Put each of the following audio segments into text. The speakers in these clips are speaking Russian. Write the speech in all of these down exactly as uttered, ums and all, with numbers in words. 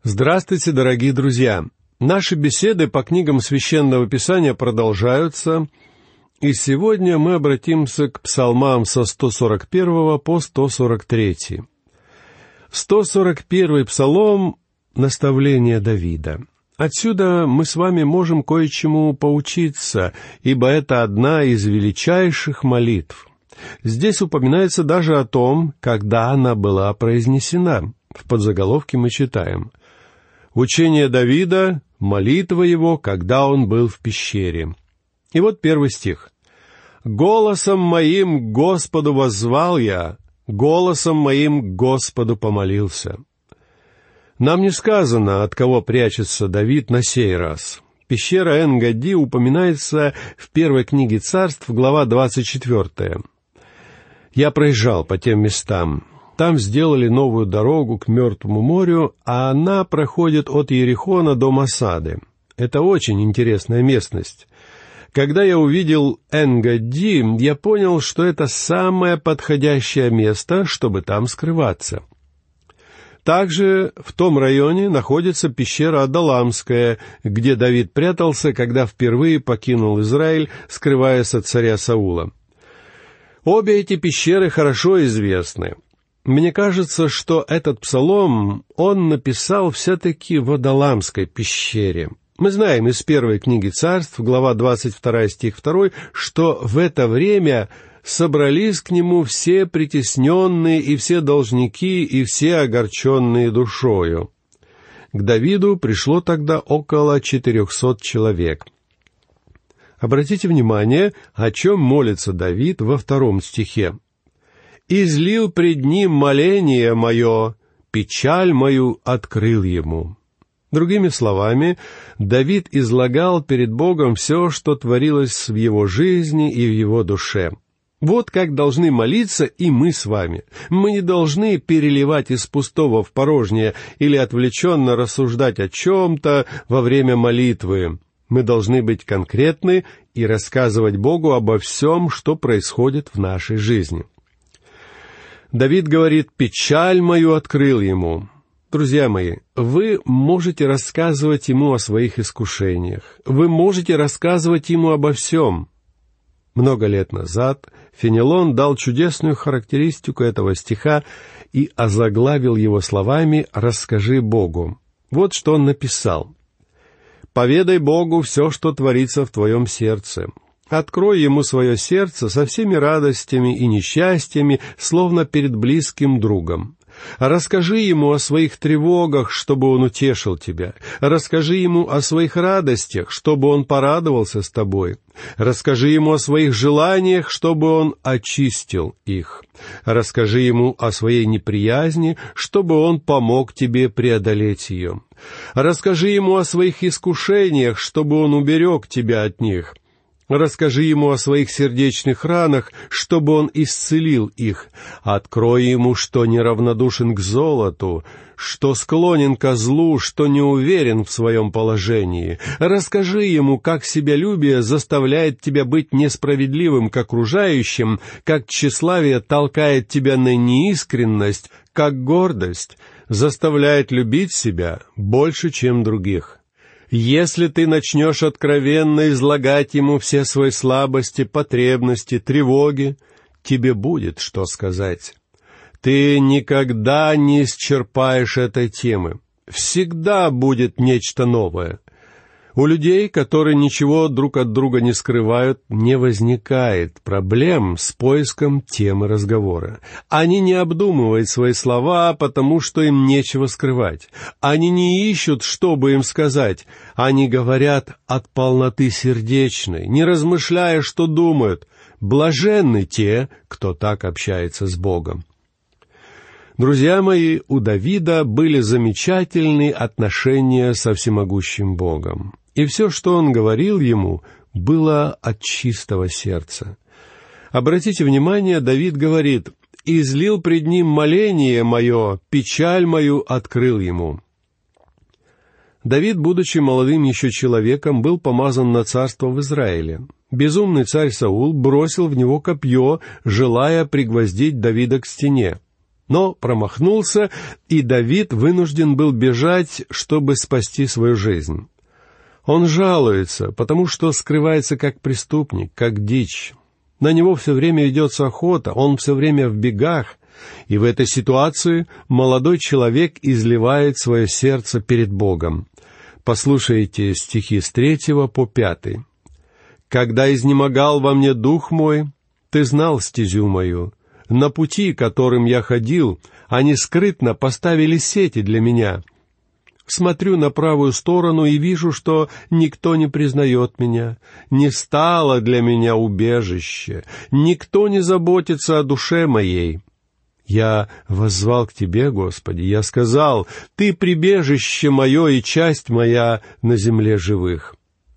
Здравствуйте, дорогие друзья! Наши беседы по книгам Священного Писания продолжаются, и сегодня мы обратимся к псалмам со сто сорок первого по сто сорок третий. сто сорок первый псалом — наставление Давида. Отсюда мы с вами можем кое-чему поучиться, ибо это одна из величайших молитв. Здесь упоминается даже о том, когда она была произнесена. В подзаголовке мы читаем: «Учение Давида, молитва его, когда он был в пещере». И вот первый стих. «Голосом моим к Господу воззвал я, голосом моим к Господу помолился». Нам не сказано, от кого прячется Давид на сей раз. Пещера Эн-Гадди упоминается в первой книге Царств, глава двадцать четвертая. Я проезжал по тем местам. Там сделали новую дорогу к Мертвому морю, а она проходит от Иерихона до Масады. Это очень интересная местность. Когда я увидел Эн-Гадди, я понял, что это самое подходящее место, чтобы там скрываться. Также в том районе находится пещера Адалламская, где Давид прятался, когда впервые покинул Израиль, скрываясь от царя Саула. Обе эти пещеры хорошо известны. Мне кажется, что этот псалом он написал все-таки в Адалламской пещере. Мы знаем из первой книги Царств, глава двадцать два, стих два, что в это время собрались к нему все притесненные и все должники и все огорченные душою. К Давиду пришло тогда около четырехсот человек. Обратите внимание, о чем молится Давид во втором стихе. «Излил пред ним моление мое, печаль мою открыл ему». Другими словами, Давид излагал перед Богом все, что творилось в его жизни и в его душе. Вот как должны молиться и мы с вами. Мы не должны переливать из пустого в порожнее или отвлеченно рассуждать о чем-то во время молитвы. Мы должны быть конкретны и рассказывать Богу обо всем, что происходит в нашей жизни. Давид говорит: «Печаль мою открыл ему». Друзья мои, вы можете рассказывать ему о своих искушениях. Вы можете рассказывать ему обо всем. Много лет назад Фенелон дал чудесную характеристику этого стиха и озаглавил его словами «Расскажи Богу». Вот что он написал. «Поведай Богу все, что творится в твоем сердце. Открой ему свое сердце со всеми радостями и несчастьями, словно перед близким другом. Расскажи ему о своих тревогах, чтобы он утешил тебя. Расскажи ему о своих радостях, чтобы он порадовался с тобой. Расскажи ему о своих желаниях, чтобы он очистил их. Расскажи ему о своей неприязни, чтобы он помог тебе преодолеть ее. Расскажи ему о своих искушениях, чтобы он уберег тебя от них. Расскажи ему о своих сердечных ранах, чтобы он исцелил их. Открой ему, что неравнодушен к золоту, что склонен ко злу, что не уверен в своем положении. Расскажи ему, как себялюбие заставляет тебя быть несправедливым к окружающим, как тщеславие толкает тебя на неискренность, как гордость заставляет любить себя больше, чем других. Если ты начнешь откровенно излагать ему все свои слабости, потребности, тревоги, тебе будет что сказать. Ты никогда не исчерпаешь этой темы. Всегда будет нечто новое. У людей, которые ничего друг от друга не скрывают, не возникает проблем с поиском темы разговора. Они не обдумывают свои слова, потому что им нечего скрывать. Они не ищут, что бы им сказать. Они говорят от полноты сердечной, не размышляя, что думают. Блаженны те, кто так общается с Богом. Друзья мои, у Давида были замечательные отношения со всемогущим Богом. И все, что он говорил ему, было от чистого сердца. Обратите внимание, Давид говорит: «Излил пред ним моление мое, печаль мою открыл ему». Давид, будучи молодым еще человеком, был помазан на царство в Израиле. Безумный царь Саул бросил в него копье, желая пригвоздить Давида к стене. но промахнулся, и Давид вынужден был бежать, чтобы спасти свою жизнь. Он жалуется, потому что скрывается как преступник, как дичь. На него все время ведется охота, он все время в бегах, и в этой ситуации молодой человек изливает свое сердце перед Богом. Послушайте стихи с третьего по пятый. «Когда изнемогал во мне дух мой, ты знал стезю мою. На пути, которым я ходил, они скрытно поставили сети для меня. Смотрю на правую сторону и вижу, что никто не признает меня. Не стало для меня убежище, никто не заботится о душе моей. Я воззвал к Тебе, Господи, я сказал, Ты прибежище мое и часть моя на земле живых».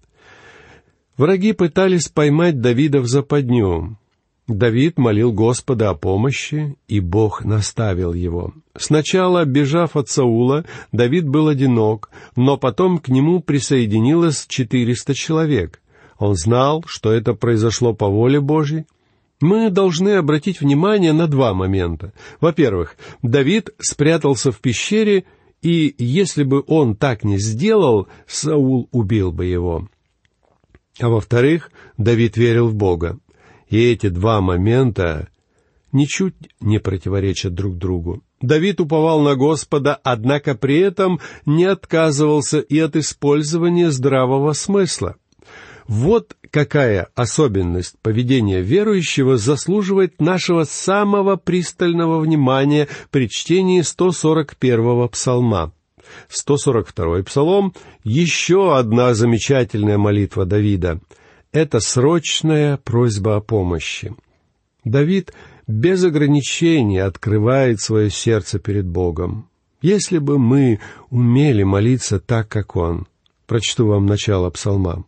Враги пытались поймать Давида в западню. Давид молил Господа о помощи, и Бог наставил его. Сначала, бежав от Саула, Давид был одинок, но потом к нему присоединилось четыреста человек. Он знал, что это произошло по воле Божьей. Мы должны обратить внимание на два момента. Во-первых, Давид спрятался в пещере, и если бы он так не сделал, Саул убил бы его. А во-вторых, Давид верил в Бога. И эти два момента ничуть не противоречат друг другу. Давид уповал на Господа, однако при этом не отказывался и от использования здравого смысла. Вот какая особенность поведения верующего заслуживает нашего самого пристального внимания при чтении сто сорок первого псалма. сто сорок второй псалом — еще одна замечательная молитва Давида. Это срочная просьба о помощи. Давид без ограничений открывает свое сердце перед Богом. Если бы мы умели молиться так, как он. Прочту вам начало псалма.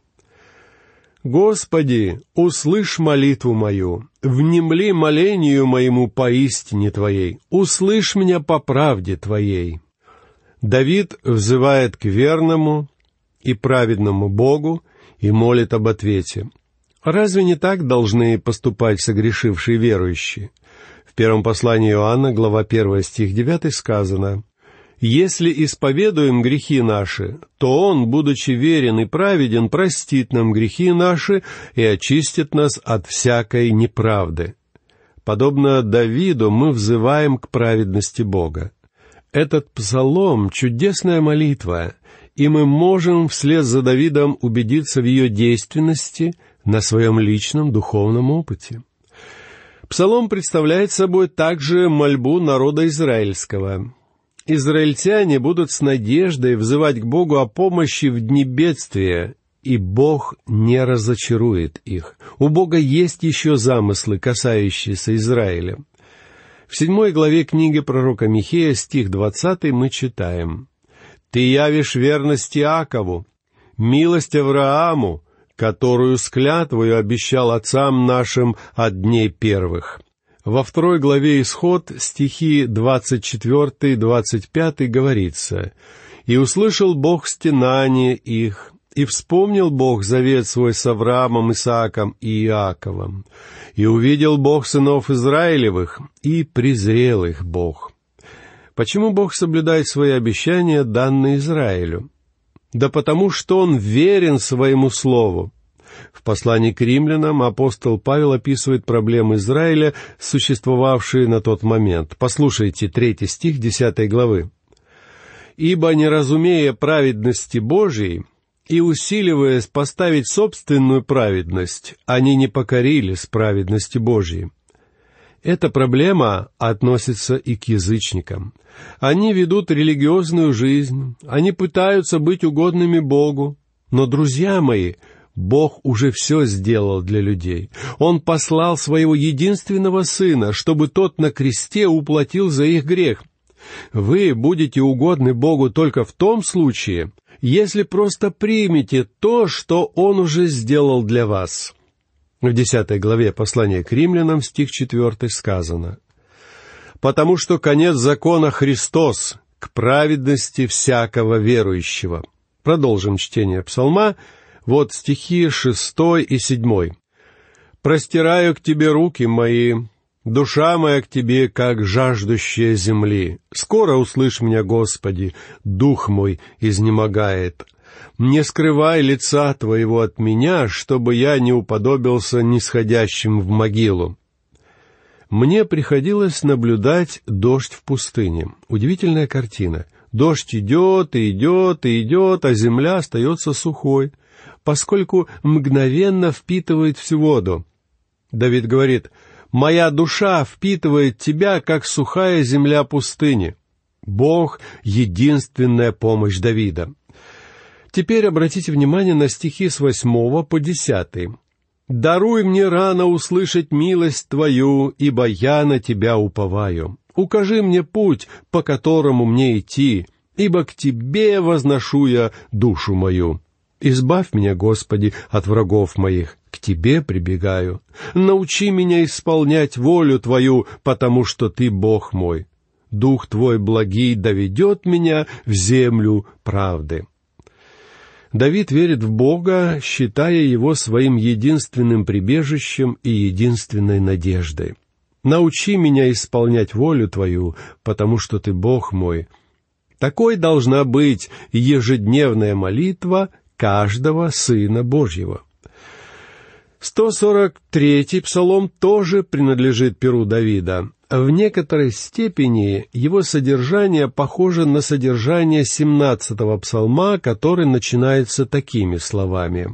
«Господи, услышь молитву мою, внемли молению моему поистине Твоей, услышь меня по правде Твоей». Давид взывает к верному и праведному Богу и молит об ответе. Разве не так должны поступать согрешившие верующие? В первом послании Иоанна, глава первая, стих девятый, сказано: «Если исповедуем грехи наши, то Он, будучи верен и праведен, простит нам грехи наши и очистит нас от всякой неправды». Подобно Давиду мы взываем к праведности Бога. Этот псалом — чудесная молитва, и мы можем вслед за Давидом убедиться в ее действенности на своем личном духовном опыте. Псалом представляет собой также мольбу народа израильского. Израильтяне будут с надеждой взывать к Богу о помощи в дни бедствия, и Бог не разочарует их. У Бога есть еще замыслы, касающиеся Израиля. В седьмой главе книги пророка Михея, стих двадцатый, мы читаем: «Ты явишь верность Иакову, милость Аврааму, которую с клятвою обещал отцам нашим от дней первых». Во второй главе Исход, стихи двадцать четвертый двадцать пятый, говорится: «И услышал Бог стенание их, и вспомнил Бог завет свой с Авраамом, Исааком и Иаковом. И увидел Бог сынов Израилевых, и презрел их Бог». Почему Бог соблюдает свои обещания, данные Израилю? Да потому что Он верен своему слову. В послании к римлянам апостол Павел описывает проблемы Израиля, существовавшие на тот момент. Послушайте третий стих десятой главы. «Ибо, не разумея праведности Божией и усиливаясь поставить собственную праведность, они не покорились праведности Божией». Эта проблема относится и к язычникам. Они ведут религиозную жизнь, они пытаются быть угодными Богу. Но, друзья мои, Бог уже все сделал для людей. Он послал Своего единственного Сына, чтобы Тот на кресте уплатил за их грех. Вы будете угодны Богу только в том случае, если просто примете то, что Он уже сделал для вас. В десятой главе послания к римлянам, стих четвертый, сказано: «Потому что конец закона Христос к праведности всякого верующего». Продолжим чтение псалма. Вот стихи шестой и седьмой. «Простираю к Тебе руки мои, Душа моя к Тебе, как жаждущая земли. Скоро услышь меня, Господи, дух мой изнемогает. Не скрывай лица Твоего от меня, чтобы я не уподобился нисходящим в могилу. Мне приходилось наблюдать дождь в пустыне. Удивительная картина. Дождь идет и идет и идет, а земля остается сухой, поскольку мгновенно впитывает всю воду. Давид говорит: «Моя душа впитывает Тебя, как сухая земля пустыни». Бог — единственная помощь Давида. Теперь обратите внимание на стихи с восьмого по десятый. «Даруй мне рано услышать милость Твою, ибо я на Тебя уповаю. Укажи мне путь, по которому мне идти, ибо к Тебе возношу я душу мою. Избавь меня, Господи, от врагов моих, к Тебе прибегаю. Научи меня исполнять волю Твою, потому что Ты Бог мой. Дух Твой благий доведет меня в землю правды». Давид верит в Бога, считая Его своим единственным прибежищем и единственной надеждой. «Научи меня исполнять волю Твою, потому что Ты Бог мой». Такой должна быть ежедневная молитва каждого Сына Божьего. сто сорок третий псалом тоже принадлежит перу Давида. В некоторой степени его содержание похоже на содержание семнадцатого псалма, который начинается такими словами: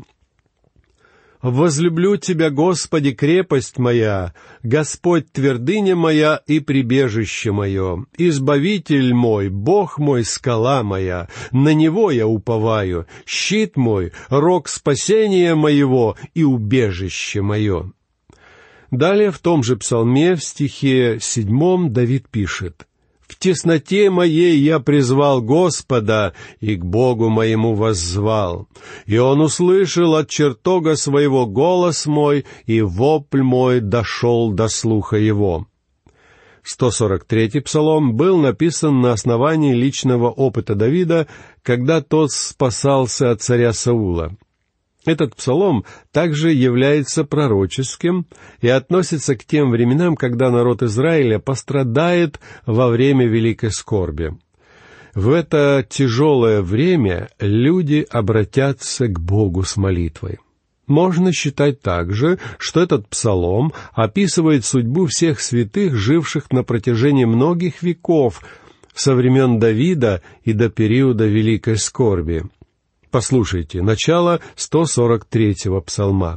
«Возлюблю Тебя, Господи, крепость моя, Господь твердыня моя и прибежище мое, Избавитель мой, Бог мой, скала моя, на Него я уповаю, щит мой, рог спасения моего и убежище мое». Далее в том же псалме, в стихе седьмом, Давид пишет: «В тесноте моей я призвал Господа, и к Богу моему воззвал. И Он услышал от чертога своего голос мой, и вопль мой дошел до слуха Его». сто сорок третий псалом был написан на основании личного опыта Давида, когда тот спасался от царя Саула. Этот псалом также является пророческим и относится к тем временам, когда народ Израиля пострадает во время великой скорби. В это тяжелое время люди обратятся к Богу с молитвой. Можно считать также, что этот псалом описывает судьбу всех святых, живших на протяжении многих веков, со времен Давида и до периода великой скорби. Послушайте, начало сто сорок третьего псалма.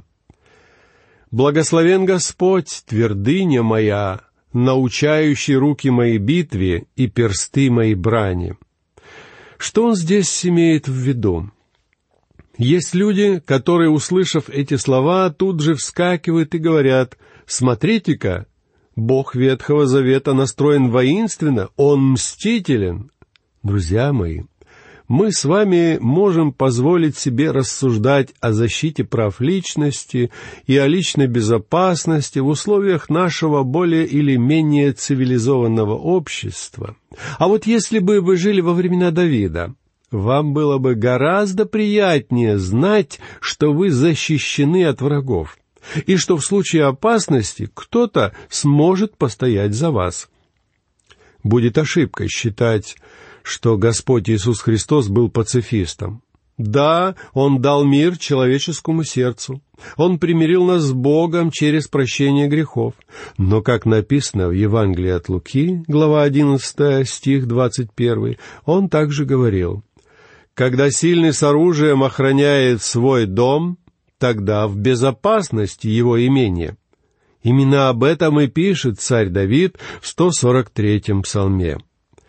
«Благословен Господь, твердыня моя, научающий руки мои битве и персты мои брани». Что он здесь имеет в виду? Есть люди, которые, услышав эти слова, тут же вскакивают и говорят: «Смотрите-ка, Бог Ветхого Завета настроен воинственно, Он мстителен». Друзья мои, мы с вами можем позволить себе рассуждать о защите прав личности и о личной безопасности в условиях нашего более или менее цивилизованного общества. А вот если бы вы жили во времена Давида, вам было бы гораздо приятнее знать, что вы защищены от врагов, и что в случае опасности кто-то сможет постоять за вас. Будет ошибкой считать, что Господь Иисус Христос был пацифистом. Да, Он дал мир человеческому сердцу. Он примирил нас с Богом через прощение грехов. Но, как написано в Евангелии от Луки, глава одиннадцатая, стих двадцать первый, Он также говорил: «Когда сильный с оружием охраняет свой дом, тогда в безопасности его имение». Именно об этом и пишет царь Давид в сто сорок третьем псалме.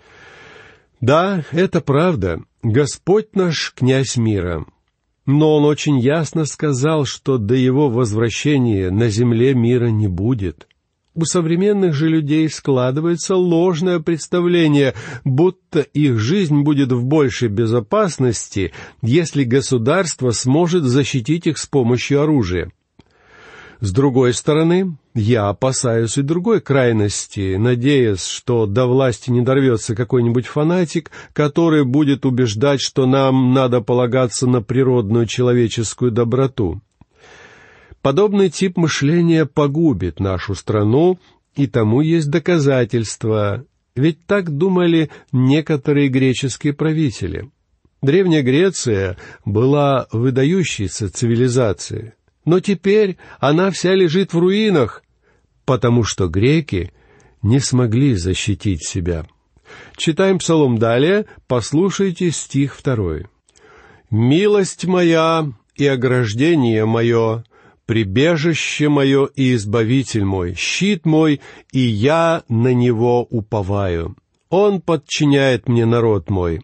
Да, это правда. Господь наш князь мира. Но Он очень ясно сказал, что до Его возвращения на земле мира не будет. У современных же людей складывается ложное представление, будто их жизнь будет в большей безопасности, если государство сможет защитить их с помощью оружия. С другой стороны, я опасаюсь и другой крайности, надеясь, что до власти не дорвется какой-нибудь фанатик, который будет убеждать, что нам надо полагаться на природную человеческую доброту. Подобный тип мышления погубит нашу страну И тому есть доказательства, ведь так думали некоторые греческие правители. Древняя Греция была выдающейся цивилизацией, но теперь она вся лежит в руинах, потому что греки не смогли защитить себя. Читаем Псалом далее, послушайте стих второй. «Милость моя и ограждение мое, прибежище мое и избавитель мой, щит мой, и я на него уповаю. Он подчиняет мне народ мой».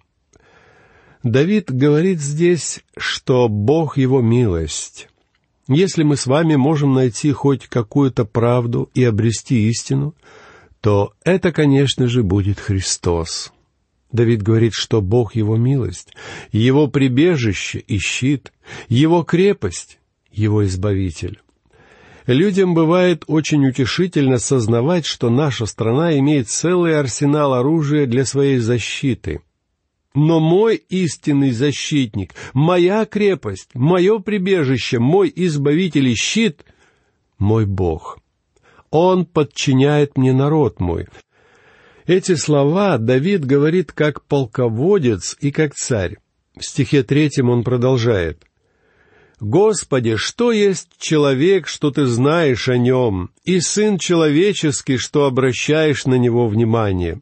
Давид говорит здесь, что Бог его милость. Если мы с вами можем найти хоть какую-то правду и обрести истину, то это, конечно же, будет Христос. Давид говорит, что Бог его милость, его прибежище и щит, его крепость, его избавитель. Людям бывает очень утешительно сознавать, что наша страна имеет целый арсенал оружия для своей защиты. Но мой истинный защитник, моя крепость, мое прибежище, мой избавитель и щит — мой Бог. Он подчиняет мне народ мой. Эти слова Давид говорит как полководец и как царь. В стихе третьем он продолжает. «Господи, что есть человек, что ты знаешь о нем, и сын человеческий, что обращаешь на него внимание?»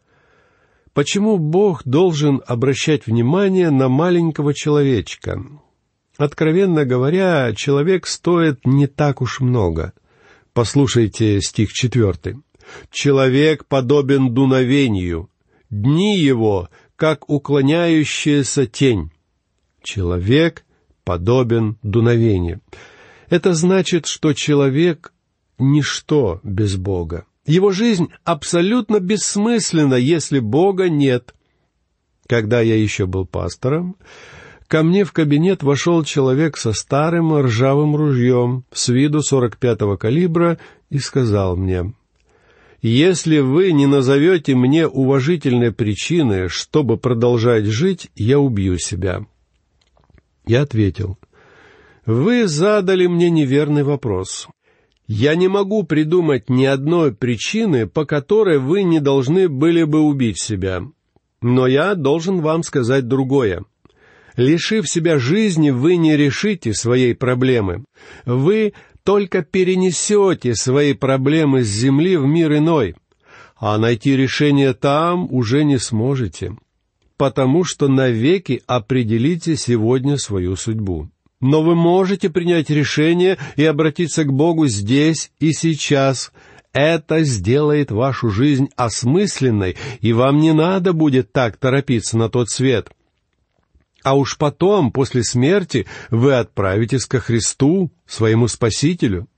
Почему Бог должен обращать внимание на маленького человечка? Откровенно говоря, человек стоит не так уж много. Послушайте стих четвертый. «Человек подобен дуновению, дни его, как уклоняющаяся тень». Человек подобен дуновению. Это значит, что человек — ничто без Бога. Его жизнь абсолютно бессмысленна, если Бога нет. Когда я еще был пастором, ко мне в кабинет вошел человек со старым ржавым ружьем, с виду сорок пятого калибра, и сказал мне: «Если вы не назовете мне уважительной причины, чтобы продолжать жить, я убью себя». Я ответил: «Вы задали мне неверный вопрос. Я не могу придумать ни одной причины, по которой вы не должны были бы убить себя. Но я должен вам сказать другое. Лишив себя жизни, вы не решите своей проблемы. Вы только перенесете свои проблемы с земли в мир иной, а найти решение там уже не сможете, потому что навеки определите сегодня свою судьбу. Но вы можете принять решение и обратиться к Богу здесь и сейчас. Это сделает вашу жизнь осмысленной, и вам не надо будет так торопиться на тот свет. А уж потом, после смерти, вы отправитесь ко Христу, своему Спасителю».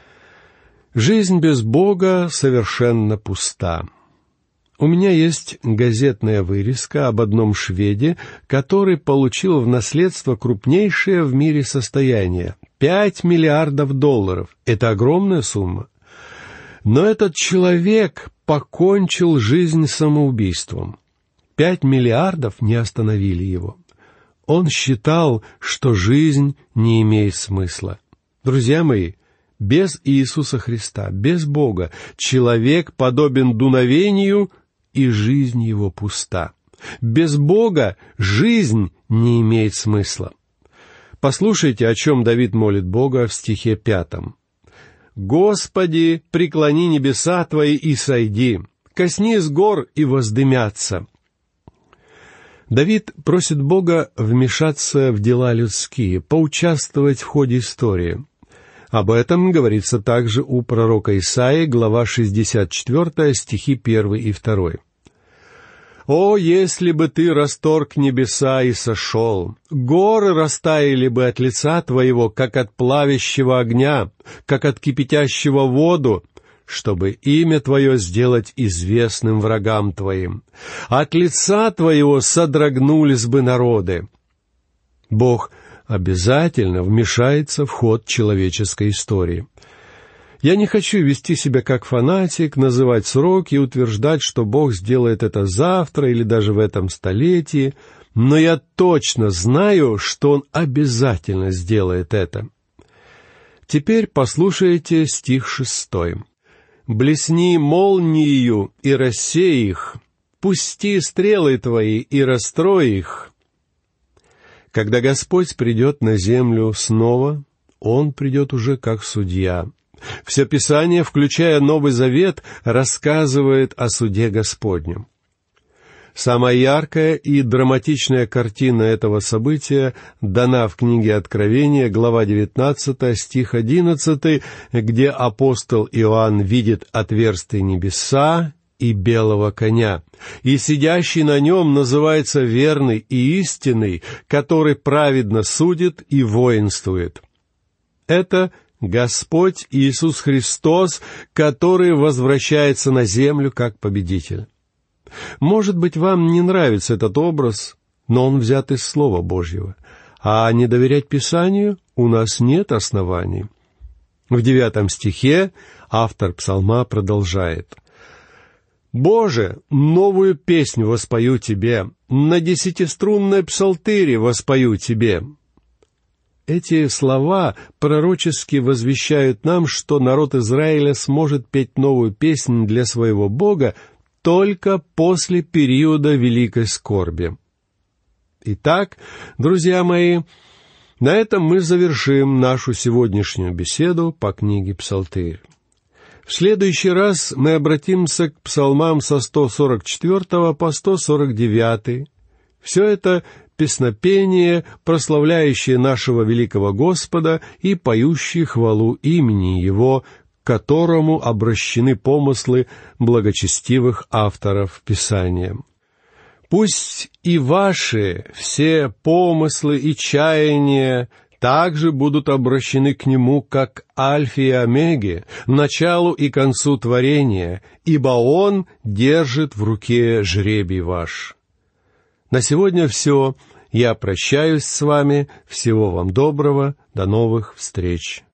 Жизнь без Бога совершенно пуста. У меня есть газетная вырезка об одном шведе, который получил в наследство крупнейшее в мире состояние — пять миллиардов долларов. Это огромная сумма. Но этот человек покончил жизнь самоубийством. Пять миллиардов не остановили его. Он считал, что жизнь не имеет смысла. Друзья мои, без Иисуса Христа, без Бога, человек подобен дуновению, и жизнь его пуста. Без Бога жизнь не имеет смысла. Послушайте, о чем Давид молит Бога в стихе пятом. «Господи, преклони небеса Твои и сойди, коснись гор и воздымятся». Давид просит Бога вмешаться в дела людские, поучаствовать в ходе истории. Об этом говорится также у пророка Исаии, глава шестьдесят четыре, стихи первый и второй. «О, если бы ты расторг небеса и сошел, горы растаяли бы от лица твоего, как от плавящего огня, как от кипятящего воду, чтобы имя твое сделать известным врагам твоим. От лица твоего содрогнулись бы народы». Бог обязательно вмешается в ход человеческой истории. Я не хочу вести себя как фанатик, называть сроки и утверждать, что Бог сделает это завтра или даже в этом столетии, но я точно знаю, что Он обязательно сделает это. Теперь послушайте стих шестой. блесни молниею и рассей их, пусти стрелы твои и расстрой их». Когда Господь придет на землю снова, Он придет уже как судья. Все Писание, включая Новый Завет, рассказывает о суде Господнем. Самая яркая и драматичная картина этого события дана в книге Откровения, глава девятнадцатая, стих одиннадцатый, где апостол Иоанн видит отверстые небеса и белого коня, и сидящий на нем называется верный и истинный, который праведно судит и воинствует. Это Господь Иисус Христос, который возвращается на землю как победитель. Может быть, вам не нравится этот образ, но он взят из Слова Божьего, а не доверять Писанию у нас нет оснований. В девятом стихе автор псалма продолжает: «Боже, новую песню воспою Тебе, на десятиструнной псалтыре воспою Тебе». Эти слова пророчески возвещают нам, что народ Израиля сможет петь новую песнь для своего Бога только после периода великой скорби. Итак, друзья мои, на этом мы завершим нашу сегодняшнюю беседу по книге Псалтырь. В следующий раз мы обратимся к псалмам со сто сорок четвёртого по сто сорок девятый. Все это песнопение, прославляющее нашего великого Господа и поющее хвалу имени Его, к которому обращены помыслы благочестивых авторов Писания. Пусть и ваши все помыслы и чаяния также будут обращены к Нему, как Альфе и Омеге, началу и концу творения, ибо Он держит в руке жребий ваш. На сегодня все. Я прощаюсь с вами. Всего вам доброго. До новых встреч.